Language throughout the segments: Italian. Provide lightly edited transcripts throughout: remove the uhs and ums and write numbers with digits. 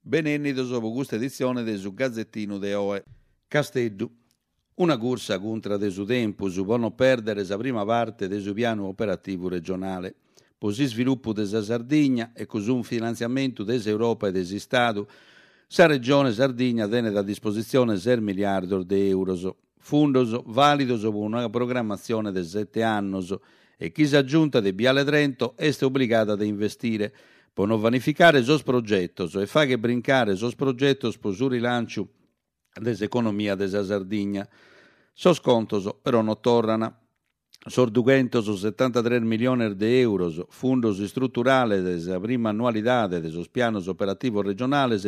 Benennido dopo questa edizione del su Gazzettino de Oe. Casteddu. Una corsa contro de su tempo su può non perdere sa prima parte del suo piano operativo regionale. Così sviluppo della Sardegna e così un finanziamento dell'Europa e del Stato, sa regione Sardegna tiene a disposizione 6 miliardi di euro. Fundos valido per una programmazione di 7 anni e chi si aggiunta di Biale Trento è obbligata ad investire per non vanificare sos progettos e fa che brincare sos progettos per su rilancio dell'economia della Sardegna. Sos contos però non tornano. Sordugentos 73 milioni di euro, fundos strutturali della prima annualità dei sos pianos operativos regionales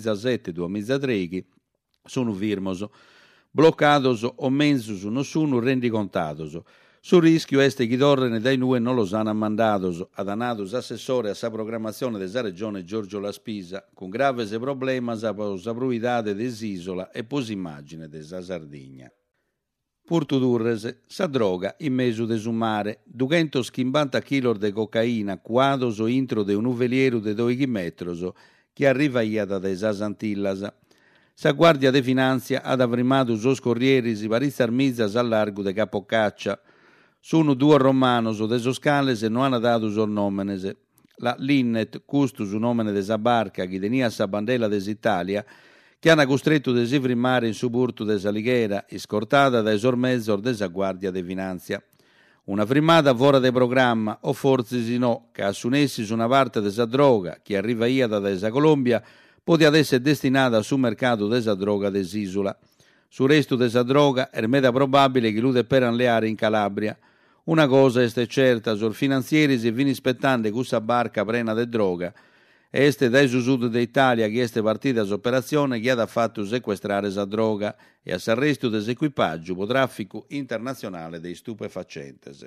2007-2013 sono firmos, bloccados o mensus non sono rendicontados. Sul rischio este chi torrene dai nue non lo sanno mandatos, ad anatus assessore a sa programmazione della regione Giorgio Laspisa, con graves problemas a sa pruidade desisola e pos immagine della Sardegna. Purtudurres, sa droga in mesu de su mare, 250 kg de cocaina, quados o intro de un uveliero de 2 metros, che arriva iada de sas Antillas. Sa Guardia de Finanzia ad avrimatu sos corrieris parizar mizas al largo de Capocaccia. Sono 2 romanos de sos cales e non hanno dato sos nomenes. La Linnet, custo su nomene de sa barca, che tenia sa bandela des'Italia, che hanno costretto de si frimare in suburto de Salighera, scortata dai sormezzor de sa Guardia de Finanzia. Una frimata fuori de programma, o forse si no, che assunessi su una parte de sa droga, che arriva iada da sa Colombia, poteva essere destinata su mercato de sa droga de Sisula. Su resto de sa droga è meda probabile che lude per anleare in Calabria. Una cosa è certa, sul finanzieri si vini aspettando questa barca prena de droga. Este dai su sud d'Italia che este partita s'operazione che ha fatto sequestrare sa droga e s'arresto dell'equipaggio per traffico internazionale dei stupefacentes.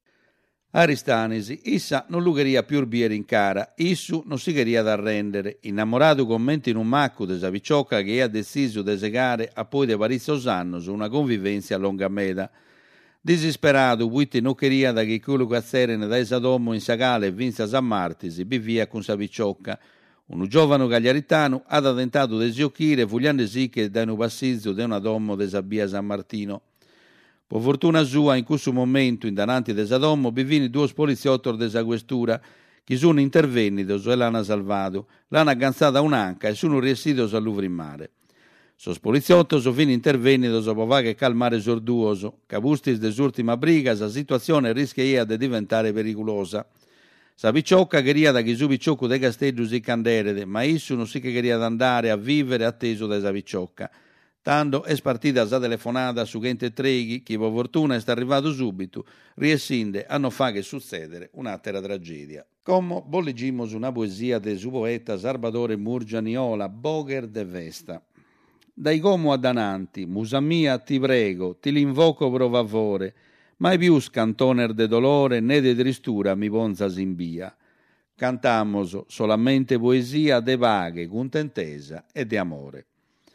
Aristanisi, issa non lu queria più biere in cara, issu non si queria da arrendere, innamorato commenti in un macco de sa picciocca che ha deciso de segare a poi de parizos annos una convivenza a longa meta. Disperato, puitti non queria da che quello cazzerene da esa domo in sagale e vinse a San Martisi, bivia con sa picciocca. Un giovane gagliaritano ha tentato de siocchire fugliando sicche da un passizio de una domo de sa via San Martino. Per fortuna sua, in questo momento, in davanti de sa domo, bivini 2 poliziottori de sa questura, che sono intervenidos e l'hanno salvato, l'hanno agganzata un'anca e sono riessitos a luvrimare. Sos poliziottos fin intervenidos per fare calmare sorduoso, capustis de s'ultima briga, sa situazione rischia di diventare pericolosa. Sa picciocca queria da chi su picciocco de Casteddu si canderede, ma issu non si che queria andare a vivere atteso da sa picciocca. Tanto è spartita sa telefonata su gente treghi, che per fortuna è arrivato subito, riessinde a non fa che succedere un'altra tragedia. Come bollegimos una poesia de su poeta Salvatore Murgianiola, Boger de Vesta. Dai como a dananti, musa mia, ti prego, ti l'invoco pro favore, mai più scantoner de dolore né de tristura mi ponzas in via. Cantamos solamente poesia de vaghe, contentesa e de amore.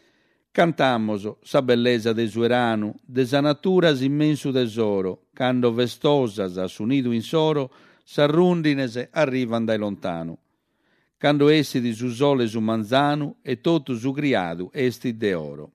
Cantamos sa bellezza de su eranu, de sa naturas immenso tesoro, cando vestosas a su nido in soro, s'arrundinese arrivan dai lontano. Quando essi di su sole su manzano e tutto su criado esti de oro.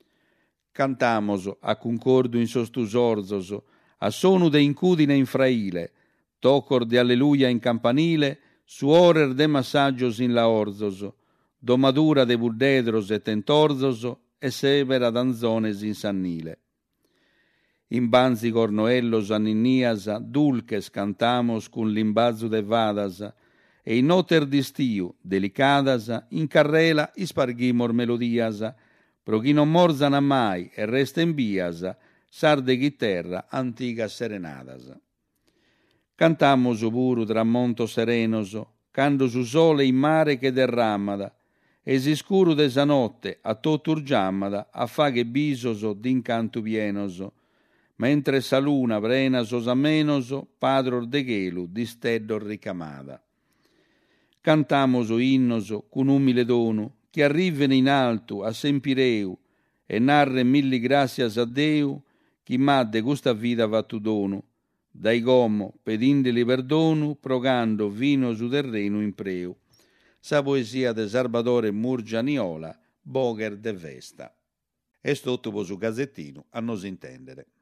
Cantamos a concordo in sostus orzos, a sonu de incudine in fraile, tocor de alleluia in campanile, suorer de massagios in la orzos, domadura de buddedros e tentorzos, e severa danzones in sannile. In banzi cornoellos anninnias, dulces cantamos cun limbazzo de vadas, e in noter di stiu, delicadas, in carrela isparghimor melodias, pro chi non morzana mai e resta in bias, sarde chitarra antica serenadas. Cantamos puru tramonto serenos, cando su sole in mare che derramada, e si scuro de sa notte a tutto urgiamada, a fa che bisoso d'incanto pienos, mentre sa luna prena sos amenoso, padror de chelu di steddo ricamada. Cantamos innoso con umile dono, che arrivene in alto a sempireu, e narre milli gracias a Deu, chi m'ha de questa vita fatto dono, dai gomo pedindeli perdono, progando vino su terreno in preu. sa poesia de Salvatore Murgianiola, Boger de Vesta. È tutto su Gazzettino, a nos intendere.